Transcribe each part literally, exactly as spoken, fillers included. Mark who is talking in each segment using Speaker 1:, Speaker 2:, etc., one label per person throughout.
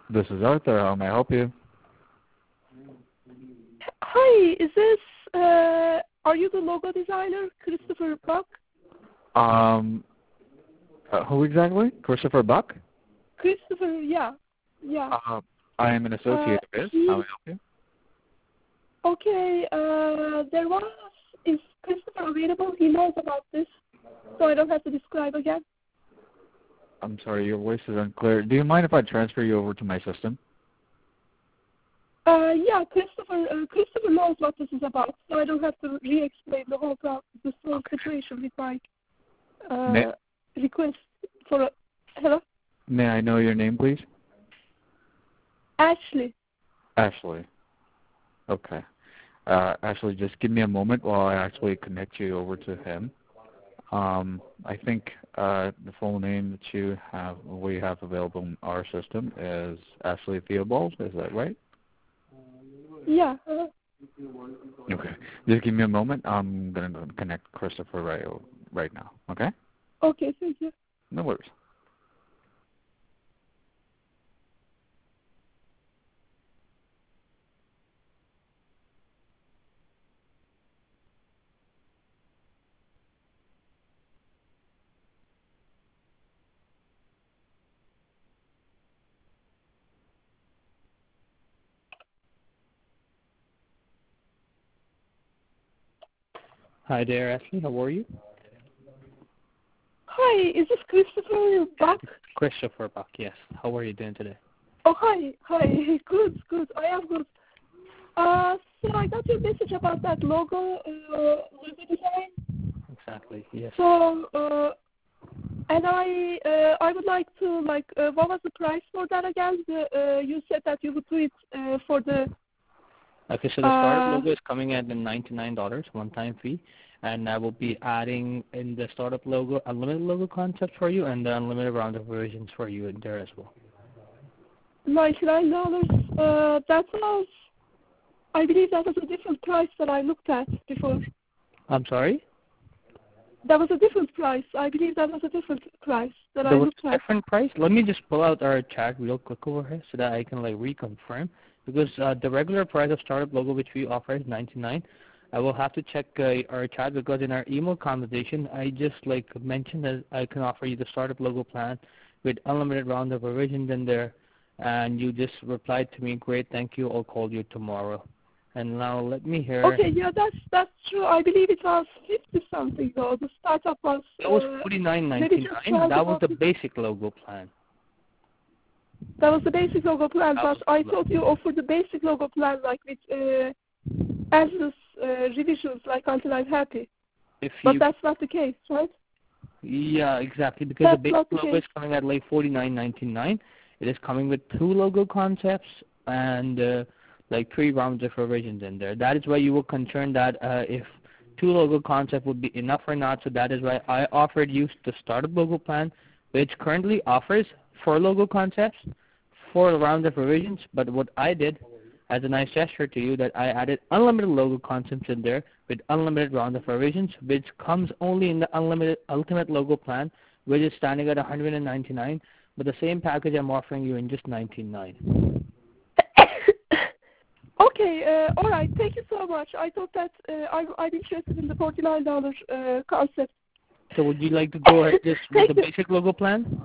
Speaker 1: This is Arthur. How may I help you?
Speaker 2: Hi, is this, uh, are you the logo designer, Christopher Buck?
Speaker 1: Um, uh, who exactly? Christopher Buck?
Speaker 2: Christopher, yeah, yeah.
Speaker 1: Uh, I am an associate
Speaker 2: Uh,
Speaker 1: of his.
Speaker 2: he,
Speaker 1: How may I help you?
Speaker 2: okay, uh, there was, is Christopher available? He knows about this, so I don't have to describe again.
Speaker 1: I'm sorry, your voice is unclear. Do you mind if I transfer you over to my system?
Speaker 2: Uh, yeah, Christopher, uh, Christopher knows what this is about, so I don't have to re-explain the whole, pro- this whole situation with my, uh,
Speaker 1: May,
Speaker 2: request for a, hello?
Speaker 1: may I know your name, please?
Speaker 2: Ashley.
Speaker 1: Ashley. Okay. Uh, Ashley, just give me a moment while I actually connect you over to him. Um, I think uh, the full name that you have, we have available in our system is Ashley Theobald. Is that right?
Speaker 2: Yeah. Uh,
Speaker 1: Okay. Just give me a moment. I'm going to connect Christopher right, right now. Okay?
Speaker 2: okay, thank you.
Speaker 1: No worries.
Speaker 3: Hi there, Ashley. How are you?
Speaker 2: Hi, is this Christopher Buck?
Speaker 3: Christopher Buck, yes. How are you doing today?
Speaker 2: Oh, hi, hi. Good, good. I am good. Uh, so I got your message about that logo, uh, logo design.
Speaker 3: Exactly, yes.
Speaker 2: So, uh, and I, uh, I would like to, like, uh, what was the price for that again? The, uh, you said that you would do it uh, for the.
Speaker 3: Okay, so the startup
Speaker 2: Uh,
Speaker 3: logo is coming at the ninety-nine dollars one-time fee, and I will be adding in the startup logo unlimited logo concept for you and the unlimited round of versions for you in there as well.
Speaker 2: ninety-nine dollars. Uh, that was, I believe that was a different price that I looked at before.
Speaker 3: I'm sorry?
Speaker 2: That was a different price. I believe that was a different price that
Speaker 3: There
Speaker 2: I
Speaker 3: was
Speaker 2: looked
Speaker 3: a
Speaker 2: at.
Speaker 3: different price? Let me just pull out our chat real quick over here so that I can like reconfirm. Because uh, the regular price of startup logo which we offer is ninety-nine. I will have to check uh, our chat because in our email conversation I just like mentioned that I can offer you the startup logo plan with unlimited round of revisions in there, and you just replied to me, great, thank you, I'll call you tomorrow. And now let me hear.
Speaker 2: Okay, yeah, that's that's true. I believe it was fifty something though. The startup was
Speaker 3: That was
Speaker 2: uh,
Speaker 3: forty-nine
Speaker 2: maybe just
Speaker 3: ninety-nine.
Speaker 2: twelve
Speaker 3: That was
Speaker 2: or
Speaker 3: the
Speaker 2: fifteen.
Speaker 3: basic logo plan.
Speaker 2: That was the basic logo plan,
Speaker 3: That
Speaker 2: but
Speaker 3: was
Speaker 2: I
Speaker 3: the
Speaker 2: thought you offered the basic logo plan like with uh, endless uh, revisions, like until I'm happy.
Speaker 3: if
Speaker 2: But
Speaker 3: you
Speaker 2: that's not the case, right?
Speaker 3: Yeah, exactly. Because
Speaker 2: That's
Speaker 3: the basic
Speaker 2: not the
Speaker 3: logo
Speaker 2: case.
Speaker 3: is coming at like forty-nine ninety-nine. It is coming with two logo concepts and uh, like three rounds of revisions in there. That is why you were concerned that uh, if two logo concept would be enough or not. So that is why I offered you the startup logo plan, which currently offers four logo concepts, four rounds of revisions. But what I did as a nice gesture to you that I added unlimited logo concepts in there with unlimited round of revisions, which comes only in the unlimited ultimate logo plan, which is standing at one hundred ninety-nine, but the same package I'm offering you in just ninety-nine.
Speaker 2: Okay, uh, all right. Thank you so much. I thought that uh, I, I'm interested in the forty-nine dollars uh, concept.
Speaker 3: So would you like to go ahead just with
Speaker 2: Thank
Speaker 3: the
Speaker 2: you.
Speaker 3: basic logo plan?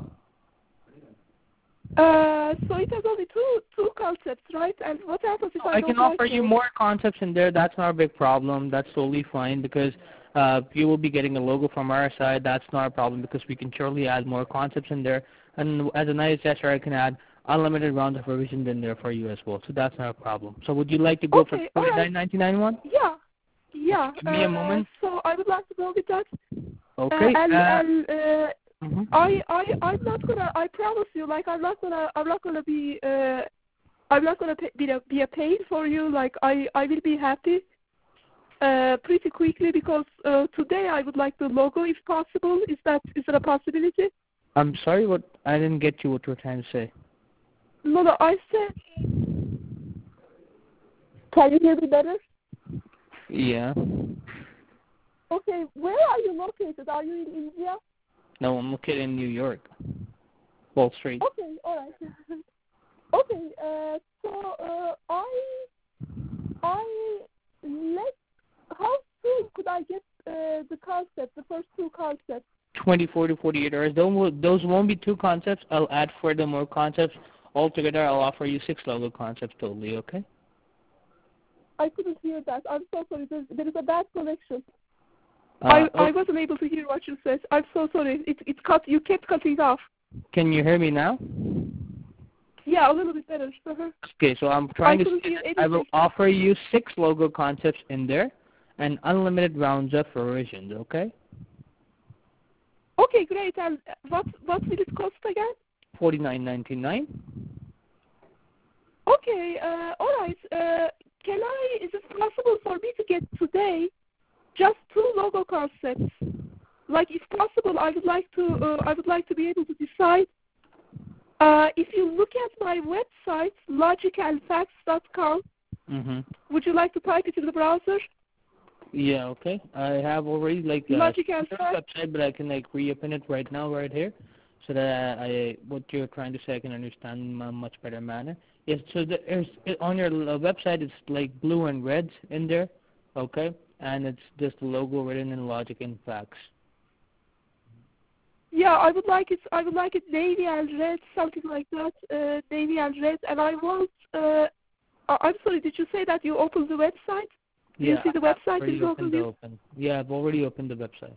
Speaker 2: Uh, so it has only two two concepts, right? And what happens if I,
Speaker 3: I
Speaker 2: don't
Speaker 3: can
Speaker 2: like
Speaker 3: offer you
Speaker 2: those?
Speaker 3: more concepts in there. That's not a big problem. That's totally fine because uh, you will be getting a logo from our side. That's not a problem because we can surely add more concepts in there. And as a nice gesture, I can add unlimited rounds of revisions in there for you as well. So that's not a problem. So would you like to go for the
Speaker 2: Okay, all right.
Speaker 3: forty-nine ninety-nine one?
Speaker 2: Yeah, yeah.
Speaker 3: Give me a
Speaker 2: Uh,
Speaker 3: moment.
Speaker 2: so I would like to go with that. Uh,
Speaker 3: Okay.
Speaker 2: and
Speaker 3: Uh,
Speaker 2: and uh,
Speaker 3: mhm.
Speaker 2: I I I'm not gonna. I promise you, like I'm not gonna. I'm not gonna be. Uh, I'm not gonna pay, be a be a pain for you. Like I I will be happy. Uh, pretty quickly because uh, today I would like the logo if possible. Is that is that a possibility?
Speaker 3: I'm sorry, what I didn't get you what you were trying to say.
Speaker 2: No, no. I said. Can you hear me better?
Speaker 3: Yeah.
Speaker 2: Okay. Where are you located? Are you in India?
Speaker 3: No, I'm located in New York, Wall Street.
Speaker 2: Okay. All right. Okay. Uh, so uh, I I let. How soon could I get uh, the concept, the first two concepts?
Speaker 3: twenty-four to forty-eight hours. Those won't, those won't be two concepts. I'll add further more concepts. Altogether, I'll offer you six logo concepts totally, okay?
Speaker 2: I couldn't hear that. I'm so sorry. There, there is a bad connection.
Speaker 3: Uh,
Speaker 2: I,
Speaker 3: oh,
Speaker 2: I wasn't able to hear what you said. I'm so sorry. It, it cut. You kept cutting off.
Speaker 3: can you hear me now?
Speaker 2: Yeah, a little bit better. Uh-huh.
Speaker 3: Okay, so I'm trying
Speaker 2: I
Speaker 3: to
Speaker 2: couldn't
Speaker 3: say
Speaker 2: hear
Speaker 3: that I will
Speaker 2: anything.
Speaker 3: offer you six logo concepts in there and unlimited rounds of revisions, okay?
Speaker 2: Okay, great. And what what will it cost again?
Speaker 3: forty-nine ninety-nine.
Speaker 2: Okay. Uh, all right. Uh, can I? Is it possible for me to get today just two logo concepts? Like, if possible, I would like to. Uh, I would like to be able to decide. Uh, if you look at my website, logical facts dot com,
Speaker 3: Mm-hmm.
Speaker 2: would you like to type it in the browser?
Speaker 3: Yeah, okay. I have already like a
Speaker 2: Logical facts.
Speaker 3: website, but I can like reopen it right now, right here, so that I what you're trying to say I can understand in a much better manner. Yes, so there's on your uh, website it's like blue and red in there, okay, and it's just the logo written in Logic and Facts.
Speaker 2: Yeah, I would like it. I would like it navy and red, something like that. Uh, navy and red, and I want. Uh, I- I'm sorry. Did you say that you opened the website? Do
Speaker 3: Yeah,
Speaker 2: you see the
Speaker 3: I have
Speaker 2: website
Speaker 3: already
Speaker 2: in Google
Speaker 3: opened the
Speaker 2: View?
Speaker 3: open. Yeah, I've already opened the website.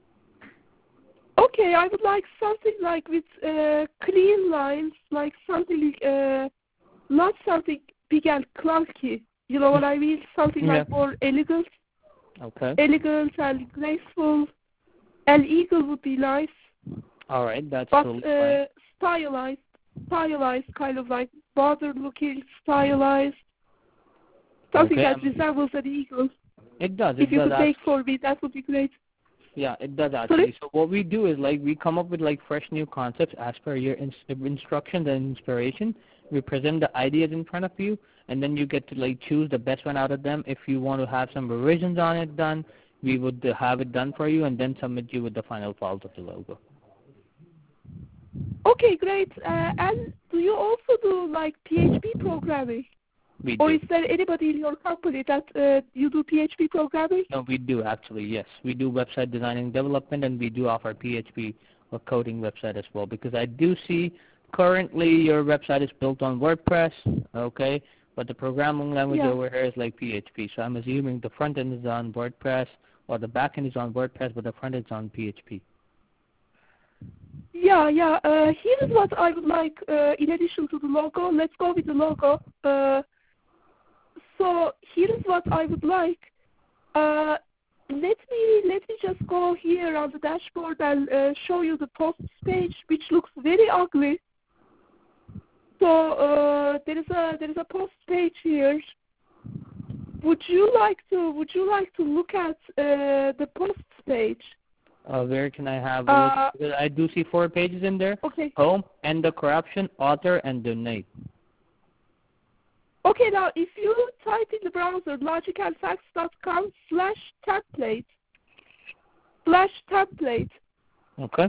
Speaker 2: Okay, I would like something like with uh, clean lines, like something, uh, not something big and clunky. You know what I mean? Something
Speaker 3: Yeah.
Speaker 2: like more elegant,
Speaker 3: Okay.
Speaker 2: elegant and graceful. An eagle would be nice,
Speaker 3: All right, that's
Speaker 2: but
Speaker 3: totally
Speaker 2: uh,
Speaker 3: fine.
Speaker 2: stylized, stylized, kind of like modern-looking, stylized. Something
Speaker 3: Okay.
Speaker 2: that
Speaker 3: um,
Speaker 2: resembles an eagle.
Speaker 3: It does.
Speaker 2: If
Speaker 3: It
Speaker 2: you
Speaker 3: does
Speaker 2: could make
Speaker 3: actually.
Speaker 2: for me, that would be great.
Speaker 3: Yeah, it does actually.
Speaker 2: Sorry?
Speaker 3: So what we do is like we come up with like fresh new concepts as per your ins- instructions and inspiration. We present the ideas in front of you, and then you get to like choose the best one out of them. If you want to have some revisions on it done, we would uh, have it done for you, and then submit you with the final files of the logo.
Speaker 2: Okay, great. Uh, and do you also do like P H P programming?
Speaker 3: We
Speaker 2: Or
Speaker 3: do.
Speaker 2: is there anybody in your company that uh, you do P H P programming?
Speaker 3: No, we do actually. Yes, we do website designing development, and we do offer P H P or coding website as well. Because I do see currently your website is built on WordPress, okay, but the programming language
Speaker 2: Yeah.
Speaker 3: over here is like P H P. So I'm assuming the front end is on WordPress, or the back end is on WordPress, but the front end is on P H P.
Speaker 2: Yeah, yeah. Uh, here is what I would like uh, in addition to the logo. Let's go with the logo. Uh, so here is what I would like. Uh, let me let me just go here on the dashboard and uh, show you the posts page, which looks very ugly. So uh, there is a there is a post page here. Would you like to Would you like to look at uh, the posts page?
Speaker 3: Uh, where can I have a
Speaker 2: Uh,
Speaker 3: look? Because I do see four pages in there.
Speaker 2: okay.
Speaker 3: Home, end the corruption, author, and donate.
Speaker 2: Okay, now if you type in the browser logical facts dot com slash template slash template.
Speaker 3: Okay.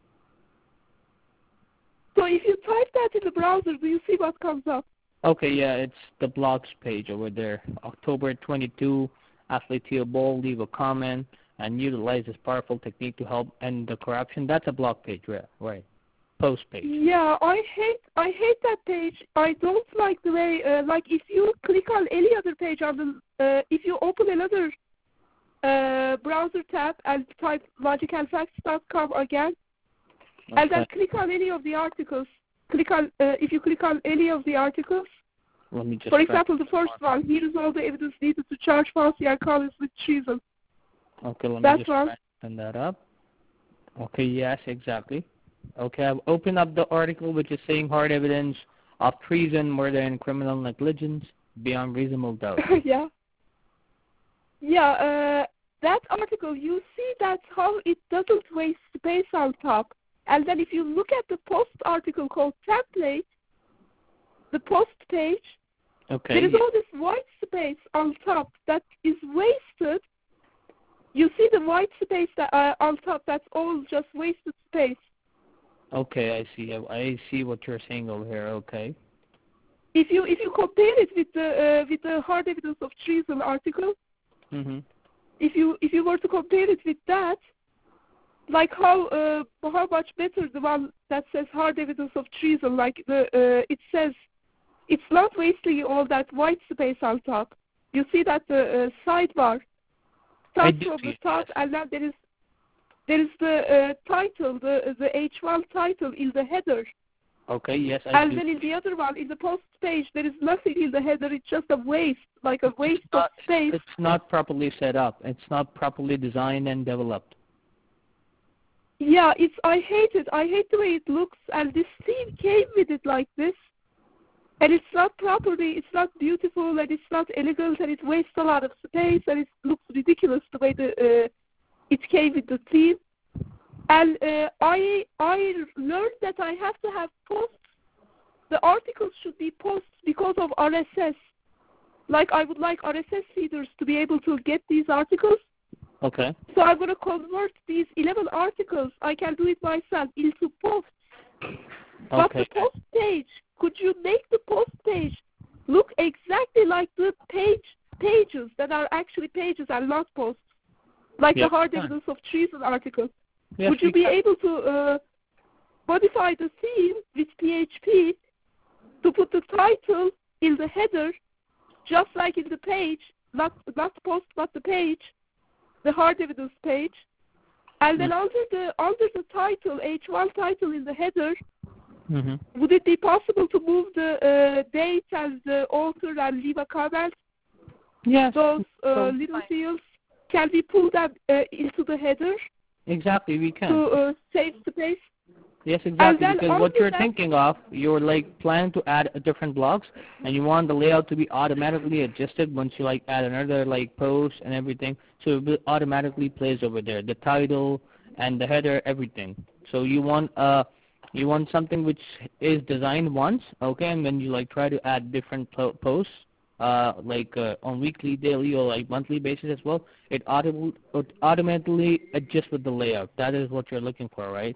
Speaker 2: So if you type that in the browser, do you see what comes up?
Speaker 3: Okay, yeah, it's the blogs page over there. October twenty-second, Ashley Theobald, leave a comment and utilize this powerful technique to help end the corruption. That's a blog page, right? Right. Post page.
Speaker 2: Yeah, I hate I hate that page. I don't like the way uh, like if you click on any other page on the uh, if you open another uh, browser tab and type logical facts dot com again,
Speaker 3: Okay.
Speaker 2: and then click on any of the articles. Click on uh, if you click on any of the articles.
Speaker 3: Let me just
Speaker 2: For
Speaker 3: try-
Speaker 2: example, the first one. Here is all the evidence needed to charge Fancy and Collins with treason.
Speaker 3: Okay, let me
Speaker 2: That's
Speaker 3: just
Speaker 2: one.
Speaker 3: try and send that up. Okay, yes, exactly. Okay, I've opened up the article which is saying hard evidence of treason, murder, and criminal negligence beyond reasonable doubt.
Speaker 2: yeah. Yeah, uh, that article, you see that how it doesn't waste space on top. And then if you look at the post article called template, the post page,
Speaker 3: Okay.
Speaker 2: there is
Speaker 3: yeah.
Speaker 2: all this white space on top that is wasted. You see the white space that, uh, on top, that's all just wasted space.
Speaker 3: Okay, I see. I, I see what you're saying over here. Okay.
Speaker 2: if you if you compare it with the uh, with the hard evidence of treason article,
Speaker 3: Mm-hmm.
Speaker 2: if you if you were to compare it with that, like how uh, how much better the one that says hard evidence of treason, like the uh, it says it's not wasting all that white space on top. You see that the uh, sidebar starts
Speaker 3: do
Speaker 2: from
Speaker 3: see
Speaker 2: the
Speaker 3: it,
Speaker 2: top,
Speaker 3: yes.
Speaker 2: and then there is there is the uh, title, the the H one title in the header.
Speaker 3: Okay, yes, I
Speaker 2: And
Speaker 3: do.
Speaker 2: then in the other one, in the post page, there is nothing in the header. It's just a waste, like a waste
Speaker 3: It's not,
Speaker 2: of space.
Speaker 3: it's not properly set up. It's not properly designed and developed.
Speaker 2: Yeah, it's. I hate it. I hate the way it looks. And this theme came with it like this, and it's not properly. It's not beautiful, and it's not elegant, and it wastes a lot of space, and it looks ridiculous the way the uh, it came with the theme. And uh, I I learned that I have to have posts. The articles should be posts because of R S S. Like I would like R S S feeders to be able to get these articles.
Speaker 3: Okay.
Speaker 2: So I'm going to convert these eleven articles. I can do it myself into posts. But
Speaker 3: Okay.
Speaker 2: the post page, could you make the post page look exactly like the page pages that are actually pages and not posts, like
Speaker 3: Yes,
Speaker 2: the hard
Speaker 3: we can.
Speaker 2: evidence of treason article?
Speaker 3: Yes,
Speaker 2: Would you
Speaker 3: we
Speaker 2: be
Speaker 3: can.
Speaker 2: able to uh, modify the theme with P H P to put the title in the header, just like in the page, not not post but the page, the hard evidence page, and then
Speaker 3: Mm.
Speaker 2: under the under the title, H one title in the header,
Speaker 3: Mm-hmm.
Speaker 2: would it be possible to move the uh, date and the author and leave a comment?
Speaker 3: Yes.
Speaker 2: Those uh,
Speaker 3: so-
Speaker 2: little fields, can we pull them uh, into the header
Speaker 3: Exactly, we can.
Speaker 2: to uh, save space?
Speaker 3: Yes, exactly.
Speaker 2: then
Speaker 3: Because what
Speaker 2: under
Speaker 3: you're
Speaker 2: that-
Speaker 3: thinking of, you're like planning to add a different blocks, and you want the layout to be automatically adjusted once you like add another like post and everything. So it will automatically plays over there, the title and the header, everything. So you want uh you want something which is designed once, okay, and when you like try to add different po- posts, uh like uh, on weekly, daily, or like monthly basis as well, it auto- it automatically adjusts with the layout. That is what you're looking for, right?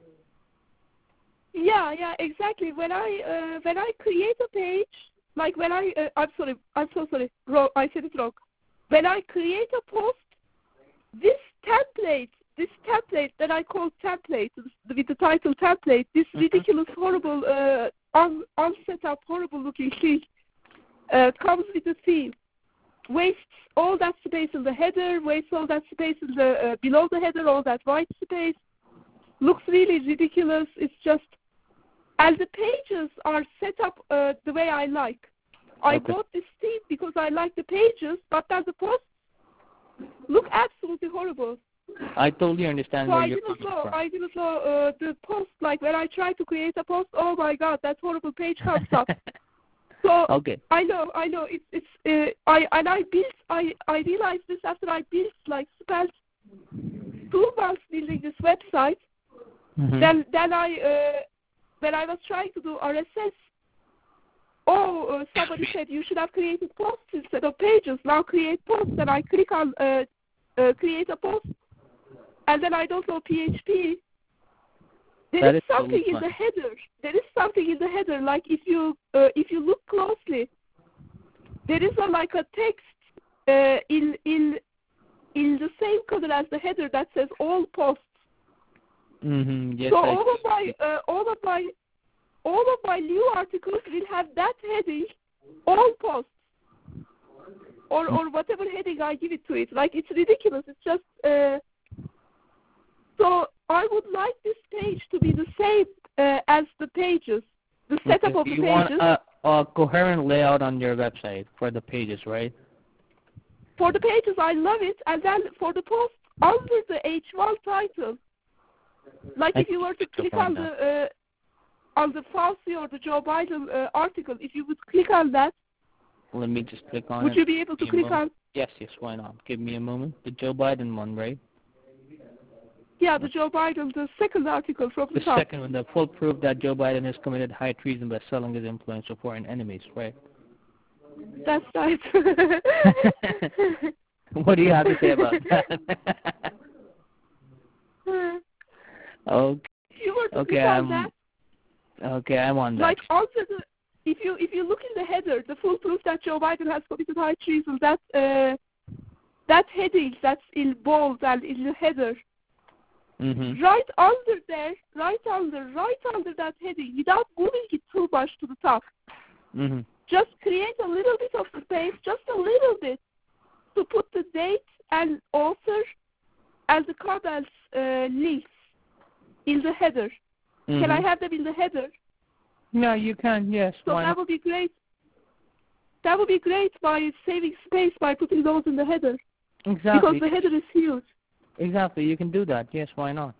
Speaker 2: Yeah, yeah, exactly. When I uh, when I create a page, like when I uh, I'm sorry, I'm so sorry, wrong, I said it wrong. When I create a post, this template, this template that I call template with the title template, this
Speaker 3: Mhm.
Speaker 2: ridiculous, horrible, uh, un unset up, horrible looking thing, uh, comes with a theme. Wastes all that space in the header, wastes all that space in the uh, below the header, all that white space. Looks really ridiculous. It's just. And the pages are set up uh, the way I like. I
Speaker 3: Okay.
Speaker 2: bought this theme because I like the pages, but then the posts look absolutely horrible.
Speaker 3: I totally understand
Speaker 2: So
Speaker 3: where
Speaker 2: I
Speaker 3: you're
Speaker 2: didn't
Speaker 3: coming
Speaker 2: know.
Speaker 3: from.
Speaker 2: I didn't know uh, the post. Like when I try to create a post, oh my God, that horrible page comes up. So
Speaker 3: Okay.
Speaker 2: I know, I know. It's it's. Uh, I and I built. I I realized this after I built like spent two months building this website.
Speaker 3: Mhm.
Speaker 2: Then then I. Uh, When I was trying to do R S S, oh, uh, somebody said you should have created posts instead of pages. Now create posts, and I click on uh, uh, create a post, and then I don't know P H P. There
Speaker 3: That
Speaker 2: is
Speaker 3: is
Speaker 2: something
Speaker 3: totally
Speaker 2: in the
Speaker 3: fine.
Speaker 2: header. There is something in the header. Like if you uh, if you look closely, there is a, like a text uh, in in in the same color as the header that says all posts.
Speaker 3: Mm-hmm. Yes,
Speaker 2: So
Speaker 3: I
Speaker 2: all of my uh, all of my all of my new articles will have that heading, all posts, or or whatever heading I give it to it. Like it's ridiculous. It's just uh, so I would like this page to be the same uh, as the pages, the setup
Speaker 3: Okay,
Speaker 2: of the
Speaker 3: you
Speaker 2: pages.
Speaker 3: want a, a coherent layout on your website for the pages, right?
Speaker 2: For the pages, I love it, and then for the posts under the H one title, like
Speaker 3: I
Speaker 2: if you were to
Speaker 3: picked up
Speaker 2: click
Speaker 3: on
Speaker 2: on
Speaker 3: that.
Speaker 2: the uh, on the Fauci or the Joe Biden uh, article, if you would click on that,
Speaker 3: Let me just click on
Speaker 2: would
Speaker 3: it.
Speaker 2: you be able to
Speaker 3: Give me a
Speaker 2: click
Speaker 3: moment.
Speaker 2: on?
Speaker 3: Yes, yes, why not? Give me a moment. The Joe Biden one, right?
Speaker 2: Yeah, the Joe Biden, the second article from the
Speaker 3: The
Speaker 2: top.
Speaker 3: second one, the full proof that Joe Biden has committed high treason by selling his influence to foreign enemies, right?
Speaker 2: That's right.
Speaker 3: What do you have to say about that? okay,
Speaker 2: If you were to
Speaker 3: okay,
Speaker 2: click on
Speaker 3: I'm
Speaker 2: that,
Speaker 3: okay. I'm on that.
Speaker 2: like under the if you if you look in the header, the full proof that Joe Biden has committed high treason, that uh, that heading that's in bold and in the header,
Speaker 3: Mhm.
Speaker 2: right under there, right under, right under that heading, without moving it too much to the top,
Speaker 3: Mhm.
Speaker 2: just create a little bit of space, just a little bit, to put the date and author and the comments uh, links in the header.
Speaker 3: Mhm.
Speaker 2: Can I have them in the header?
Speaker 3: No, you can. Yes.
Speaker 2: So
Speaker 3: Why
Speaker 2: that
Speaker 3: not?
Speaker 2: would be great. That would be great by saving space by putting those in the header.
Speaker 3: Exactly.
Speaker 2: Because the header is huge.
Speaker 3: Exactly. You can do that. Yes. Why not?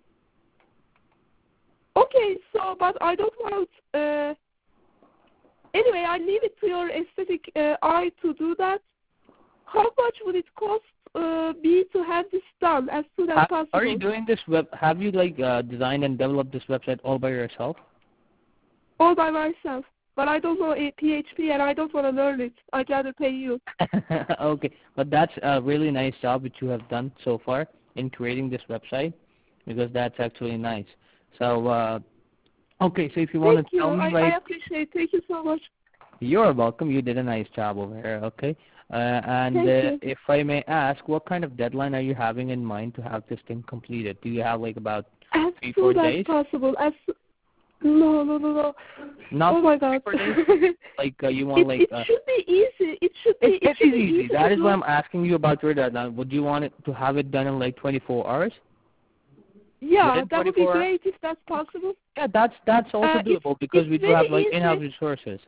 Speaker 2: Okay, so, but I don't want, uh, anyway, I leave it to your aesthetic uh, eye to do that. How much would it cost uh, me to have this done as soon as
Speaker 3: Ha-
Speaker 2: possible?
Speaker 3: Are you doing this web? Have you like uh, designed and developed this website all by yourself?
Speaker 2: All by myself. But I don't know a P H P and I don't want to learn it. I'd rather pay you.
Speaker 3: Okay, but that's a really nice job which you have done so far in creating this website, because that's actually nice. So, uh, okay, so if you want
Speaker 2: Thank
Speaker 3: to
Speaker 2: you.
Speaker 3: tell me,
Speaker 2: I,
Speaker 3: like,
Speaker 2: I appreciate it. Thank you so much.
Speaker 3: you're welcome. You did a nice job over here. Okay, uh, and
Speaker 2: Thank
Speaker 3: uh,
Speaker 2: you.
Speaker 3: if I may ask, what kind of deadline are you having in mind to have this thing completed? Do you have like about
Speaker 2: As
Speaker 3: three, four
Speaker 2: soon as
Speaker 3: days?
Speaker 2: possible. As no, no, no, no.
Speaker 3: Not
Speaker 2: oh my
Speaker 3: three,
Speaker 2: God.
Speaker 3: four days? Like uh, you want
Speaker 2: it,
Speaker 3: like?
Speaker 2: it
Speaker 3: Uh,
Speaker 2: should be easy. It should be.
Speaker 3: It,
Speaker 2: It
Speaker 3: it
Speaker 2: should
Speaker 3: is
Speaker 2: be
Speaker 3: easy.
Speaker 2: easy
Speaker 3: That
Speaker 2: to
Speaker 3: is
Speaker 2: do.
Speaker 3: why I'm asking you about your deadline. Would you want it to have it done in like twenty-four hours?
Speaker 2: Yeah,
Speaker 3: Within
Speaker 2: that would be
Speaker 3: twenty-four hours?
Speaker 2: great if that's possible.
Speaker 3: Yeah, that's that's also
Speaker 2: Uh, it's,
Speaker 3: doable because
Speaker 2: it's
Speaker 3: we do
Speaker 2: very
Speaker 3: have like
Speaker 2: easy.
Speaker 3: in-house resources.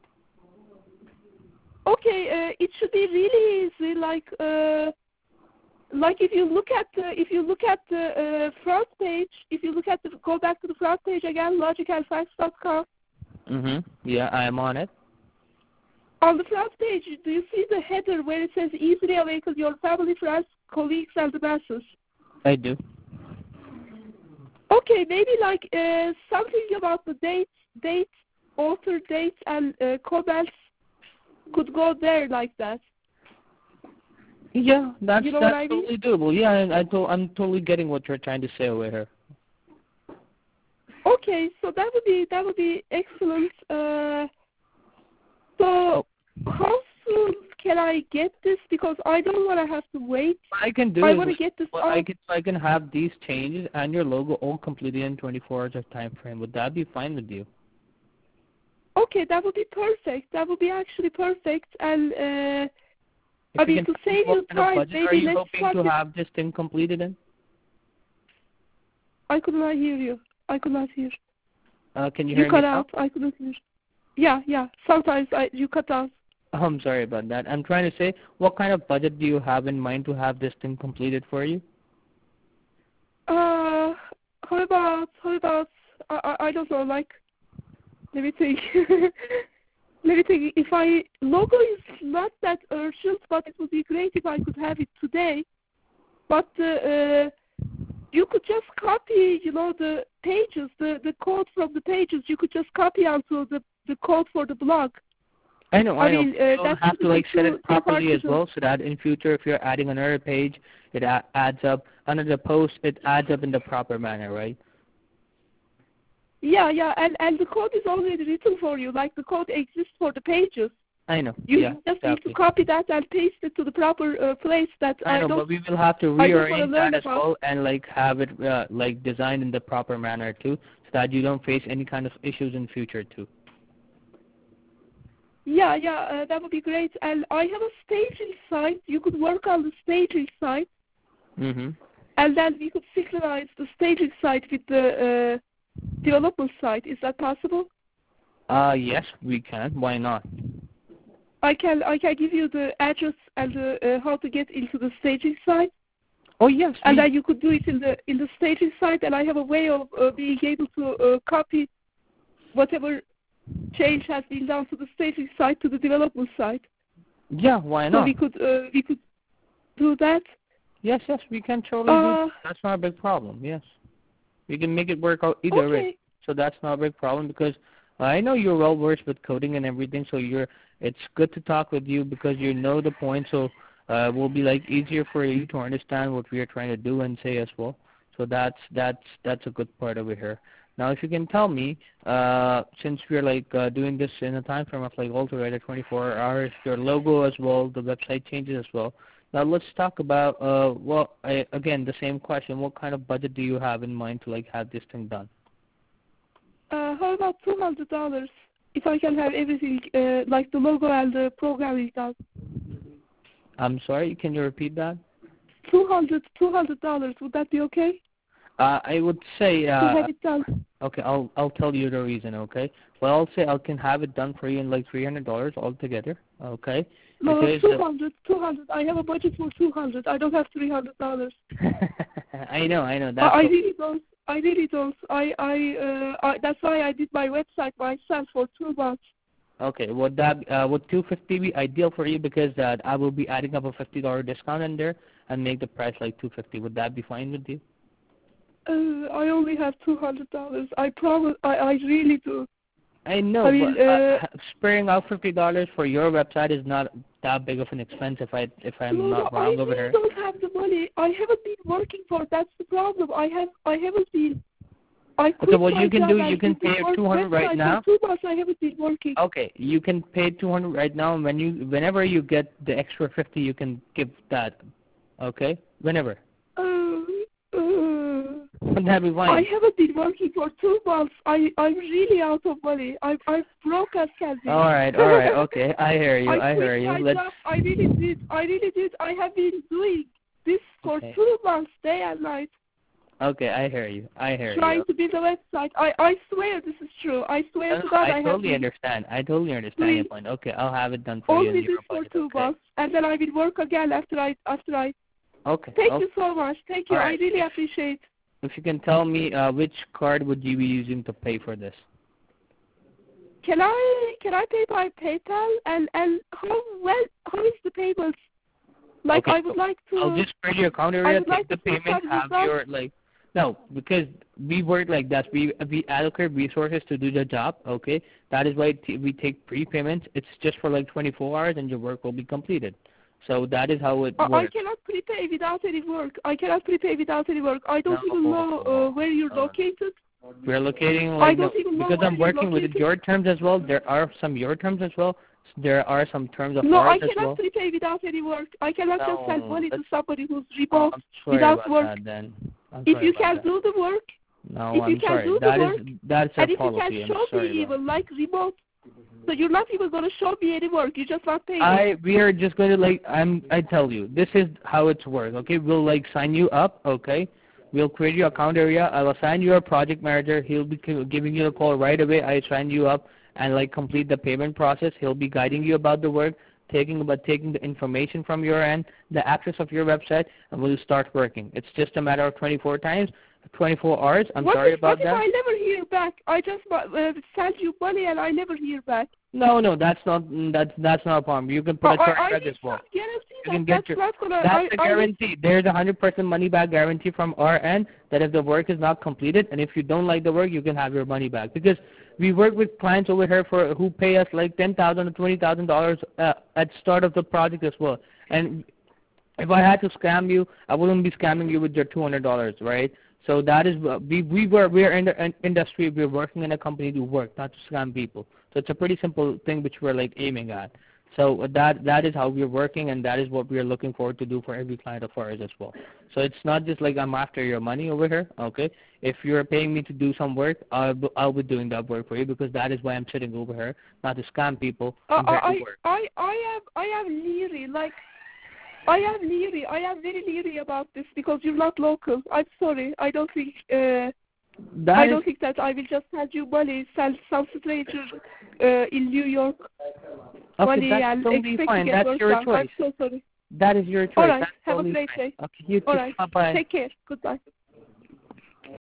Speaker 2: Okay, uh, it should be really easy. Like, uh, like if you look at the, if you look at the uh, front page, if you look at the, go back to the front page again, logicalfacts dot com.
Speaker 3: Mhm. Yeah, I am on it.
Speaker 2: On the front page, do you see the header where it says easily awaken your family, friends, colleagues, and the masses?
Speaker 3: I do.
Speaker 2: Okay, maybe like uh, something about the dates, dates, author dates, and uh, comments could go there like that.
Speaker 3: Yeah, that's
Speaker 2: You know
Speaker 3: that's
Speaker 2: what I mean?
Speaker 3: totally doable. Yeah, I, I to, I'm totally getting what you're trying to say over here.
Speaker 2: Okay, so that would be that would be excellent. Uh, so
Speaker 3: Oh.
Speaker 2: how soon can I get this? Because I don't want to have to wait.
Speaker 3: What I can do
Speaker 2: I
Speaker 3: is
Speaker 2: want to get this
Speaker 3: well,
Speaker 2: out.
Speaker 3: I can I can have these changes and your logo all completed in twenty-four hours of time frame. Would that be fine with you?
Speaker 2: Okay, that would be perfect. That would be actually perfect. And uh,
Speaker 3: If
Speaker 2: I
Speaker 3: you
Speaker 2: mean,
Speaker 3: can
Speaker 2: to
Speaker 3: tell me
Speaker 2: save
Speaker 3: what
Speaker 2: you
Speaker 3: kind of
Speaker 2: time,
Speaker 3: budget are
Speaker 2: maybe
Speaker 3: you
Speaker 2: let's
Speaker 3: hoping
Speaker 2: start
Speaker 3: to
Speaker 2: with,
Speaker 3: have this thing completed in?
Speaker 2: I could not hear you. I could not hear.
Speaker 3: Uh, can you,
Speaker 2: You
Speaker 3: hear
Speaker 2: cut
Speaker 3: me now?
Speaker 2: out. I couldn't hear. Yeah, yeah. Sometimes I you cut out.
Speaker 3: Oh, I'm sorry about that. I'm trying to say, what kind of budget do you have in mind to have this thing completed for you?
Speaker 2: Uh, how about how about I I, I don't know. Like, let me think. Let me think. If I logo is not that urgent, but it would be great if I could have it today. But uh, uh, you could just copy, you know, the pages, the the code from the pages. You could just copy onto the the code for the blog.
Speaker 3: I know, I,
Speaker 2: I
Speaker 3: know.
Speaker 2: mean, uh,
Speaker 3: you don't
Speaker 2: that's
Speaker 3: have to like set
Speaker 2: too,
Speaker 3: it properly
Speaker 2: too
Speaker 3: as well, so that in future, if you're adding another page, it a- adds up under the post. It adds up in the proper manner, right?
Speaker 2: Yeah, yeah, and and the code is already written for you. Like the code exists for the pages.
Speaker 3: I know.
Speaker 2: You
Speaker 3: yeah,
Speaker 2: just
Speaker 3: exactly.
Speaker 2: need to copy that and paste it to the proper uh, place that
Speaker 3: I
Speaker 2: I,
Speaker 3: know,
Speaker 2: don't.
Speaker 3: but we will have to
Speaker 2: I don't want to
Speaker 3: rearrange
Speaker 2: learn
Speaker 3: that as
Speaker 2: about.
Speaker 3: well and like have it uh, like designed in the proper manner too, so that you don't face any kind of issues in future too.
Speaker 2: Yeah, yeah, uh, that would be great. And I have a staging site. You could work on the staging site,
Speaker 3: Mhm.
Speaker 2: and then we could synchronize the staging site with the uh, development site. Is that possible?
Speaker 3: Uh, yes, we can. Why not?
Speaker 2: I can I can give you the address and the, uh, how to get into the staging site.
Speaker 3: Oh yes.
Speaker 2: And
Speaker 3: we,
Speaker 2: then you could do it in the in the staging site, and I have a way of uh, being able to uh, copy whatever change has been done to the staging site to the development site.
Speaker 3: yeah, why
Speaker 2: So
Speaker 3: not?
Speaker 2: we could uh, we could do that.
Speaker 3: Yes, yes, we can totally do.
Speaker 2: Uh,
Speaker 3: That's not a big problem. Yes, we can make it work out either way.
Speaker 2: okay.
Speaker 3: So that's not a big problem because I know you're well versed with coding and everything. So you're. It's good to talk with you because you know the point. So uh, it will be like easier for you to understand what we are trying to do and say as well. So that's that's that's a good part over here. Now, if you can tell me, uh, since we're like uh, doing this in a time frame of like altogether twenty-four hours, your logo as well, the website changes as well. Now, let's talk about, uh, well, I, again, the same question. What kind of budget do you have in mind to like have this thing done?
Speaker 2: Uh, how about two hundred dollars? If I can have everything, uh, like the logo and the programming done.
Speaker 3: I'm sorry, can you repeat that?
Speaker 2: Two hundred, two hundred dollars. Would that be okay?
Speaker 3: Uh, I would say, uh,
Speaker 2: to have it done.
Speaker 3: Okay, I'll I'll tell you the reason. Okay, well I'll say I can have it done for you in like three hundred dollars altogether. Okay.
Speaker 2: No,
Speaker 3: because,
Speaker 2: two hundred, two hundred. I have a budget for two hundred. I don't have three hundred dollars.
Speaker 3: I know, I know. That's
Speaker 2: I, I really don't. I really don't. I I, uh, I that's why I did my website myself for two months.
Speaker 3: Okay, would that uh, would two fifty be ideal for you because uh, I will be adding up a fifty dollar discount in there and make the price like two fifty. Would that be fine with you?
Speaker 2: Uh, I only have two hundred dollars. I promise. I I really do.
Speaker 3: I know,
Speaker 2: I mean,
Speaker 3: but uh,
Speaker 2: uh,
Speaker 3: sparing out fifty dollars for your website is not that big of an expense. If I if I'm
Speaker 2: no,
Speaker 3: not
Speaker 2: no,
Speaker 3: wrong
Speaker 2: I
Speaker 3: over
Speaker 2: really
Speaker 3: here.
Speaker 2: don't have the money. I haven't been working for it. That's the problem. I have. I haven't been. I quit
Speaker 3: Okay, what
Speaker 2: my
Speaker 3: you can
Speaker 2: job
Speaker 3: do,
Speaker 2: and
Speaker 3: you can
Speaker 2: did this
Speaker 3: pay
Speaker 2: work
Speaker 3: two hundred right
Speaker 2: website
Speaker 3: now.
Speaker 2: For two months I haven't been working.
Speaker 3: Okay, you can pay two hundred right now, and when you whenever you get the extra fifty, you can give that. Okay, whenever.
Speaker 2: Uh, uh,
Speaker 3: Would that be fine?
Speaker 2: I haven't been working for two months. I I'm really out of money. I'm I'm broke as can be.
Speaker 3: All right, all right, okay. I hear you.
Speaker 2: I,
Speaker 3: I hear
Speaker 2: quit
Speaker 3: you.
Speaker 2: my
Speaker 3: Let's.
Speaker 2: job. I really did. I really did. I have been doing this for
Speaker 3: Okay.
Speaker 2: two months, day and night,
Speaker 3: Okay, I hear you. I hear
Speaker 2: trying
Speaker 3: you.
Speaker 2: to build a website. I I swear this is true. I swear
Speaker 3: No,
Speaker 2: to
Speaker 3: no,
Speaker 2: God
Speaker 3: I
Speaker 2: I have
Speaker 3: totally
Speaker 2: been
Speaker 3: understand. I totally understand
Speaker 2: doing
Speaker 3: your point. Okay, I'll have it done for you
Speaker 2: only
Speaker 3: in your
Speaker 2: this for
Speaker 3: budget.
Speaker 2: two
Speaker 3: Okay.
Speaker 2: months, and then I will work again after I after I.
Speaker 3: Okay.
Speaker 2: Thank
Speaker 3: okay.
Speaker 2: you so much. Thank you.
Speaker 3: All
Speaker 2: I
Speaker 3: right.
Speaker 2: really appreciate.
Speaker 3: If you can tell me uh, which card would you be using to pay for this?
Speaker 2: Can I can I pay by PayPal and and how well how is the payment? Like
Speaker 3: Okay,
Speaker 2: I would
Speaker 3: so
Speaker 2: like to.
Speaker 3: I'll just create your account
Speaker 2: I
Speaker 3: area,
Speaker 2: would
Speaker 3: take
Speaker 2: like
Speaker 3: the
Speaker 2: to put
Speaker 3: payment,
Speaker 2: some
Speaker 3: have
Speaker 2: results.
Speaker 3: your like. No, because we work like that. We we allocate resources to do the job. Okay, that is why t- we take prepayments. It's just for like twenty-four hours, and your work will be completed. So that is how it
Speaker 2: I, I
Speaker 3: works.
Speaker 2: cannot prepay without any work. I cannot prepay without any work. I don't
Speaker 3: No,
Speaker 2: even know uh, where you're
Speaker 3: no.
Speaker 2: located.
Speaker 3: We're locating
Speaker 2: I
Speaker 3: like
Speaker 2: don't
Speaker 3: no,
Speaker 2: even know
Speaker 3: because
Speaker 2: where
Speaker 3: I'm
Speaker 2: you're
Speaker 3: working with
Speaker 2: located.
Speaker 3: your terms as well. There are some your terms as well. There are some terms of
Speaker 2: No, I
Speaker 3: ours as
Speaker 2: cannot
Speaker 3: well.
Speaker 2: prepay without any work. I cannot just send
Speaker 3: No,
Speaker 2: money to
Speaker 3: that's-
Speaker 2: somebody who's
Speaker 3: Oh,
Speaker 2: remote
Speaker 3: I'm sorry
Speaker 2: without
Speaker 3: about
Speaker 2: work.
Speaker 3: that then. I'm
Speaker 2: If
Speaker 3: sorry
Speaker 2: you
Speaker 3: about
Speaker 2: can
Speaker 3: that.
Speaker 2: do the work,
Speaker 3: No,
Speaker 2: if
Speaker 3: I'm
Speaker 2: you can
Speaker 3: sorry.
Speaker 2: do the
Speaker 3: That
Speaker 2: work,
Speaker 3: is that's our
Speaker 2: and if you
Speaker 3: policy.
Speaker 2: can
Speaker 3: I'm
Speaker 2: show
Speaker 3: sorry
Speaker 2: me
Speaker 3: about
Speaker 2: even like remote, so you're not even going to show me any work. You just not paying me.
Speaker 3: I we are just going to like I'm I tell you this is how it's work. Okay, we'll like sign you up. Okay, we'll create your account area. I'll assign you a project manager. He'll be c- giving you a call right away. I sign you up and like complete the payment process. He'll be guiding you about the work, taking about taking the information from your end, the access of your website, and we'll start working. It's just a matter of twenty-four times, twenty-four hours. I'm
Speaker 2: what
Speaker 3: sorry
Speaker 2: if,
Speaker 3: about
Speaker 2: what
Speaker 3: that.
Speaker 2: if I never hear back? I just uh, send you money and I never hear back.
Speaker 3: No, no, that's not that's that's not a problem. You can put a
Speaker 2: I, I
Speaker 3: chargeback
Speaker 2: need
Speaker 3: as well.
Speaker 2: some guarantee
Speaker 3: You
Speaker 2: that
Speaker 3: can get
Speaker 2: that's
Speaker 3: your,
Speaker 2: not gonna.
Speaker 3: that's
Speaker 2: I,
Speaker 3: a
Speaker 2: I need-
Speaker 3: guarantee. There's a hundred percent money back guarantee from our end that if the work is not completed and if you don't like the work, you can have your money back. Because we work with clients over here for who pay us like ten thousand or twenty thousand dollars uh, at start of the project as well. And if I had to scam you, I wouldn't be scamming you with your two hundred dollars, right? So that is we we were we are in the in industry. We're working in a company to work, not to scam people. So it's a pretty simple thing which we're like aiming at. So that that is how we're working, and that is what we are looking forward to do for every client of ours as well. So it's not just like I'm after your money over here, okay? If you're paying me to do some work, I'll be, I'll be doing that work for you because that is why I'm sitting over here, not to scam people.
Speaker 2: Uh,
Speaker 3: I'm here
Speaker 2: I,
Speaker 3: to work.
Speaker 2: I, I am, I am leery. Like, I am leery. I am very leery about this because you're not local. I'm sorry. I don't think. Uh,
Speaker 3: That
Speaker 2: I
Speaker 3: is-
Speaker 2: don't think that I will just send you money, send some stranger uh, in New York
Speaker 3: okay,
Speaker 2: money
Speaker 3: that's
Speaker 2: and
Speaker 3: totally
Speaker 2: expect
Speaker 3: fine.
Speaker 2: to get
Speaker 3: That's
Speaker 2: work
Speaker 3: your
Speaker 2: done. I'm
Speaker 3: choice.
Speaker 2: so sorry.
Speaker 3: That is your choice.
Speaker 2: All right.
Speaker 3: That's
Speaker 2: Have
Speaker 3: totally
Speaker 2: a great
Speaker 3: fine.
Speaker 2: day.
Speaker 3: Okay, you too.
Speaker 2: All right.
Speaker 3: Bye bye.
Speaker 2: Take care. Goodbye.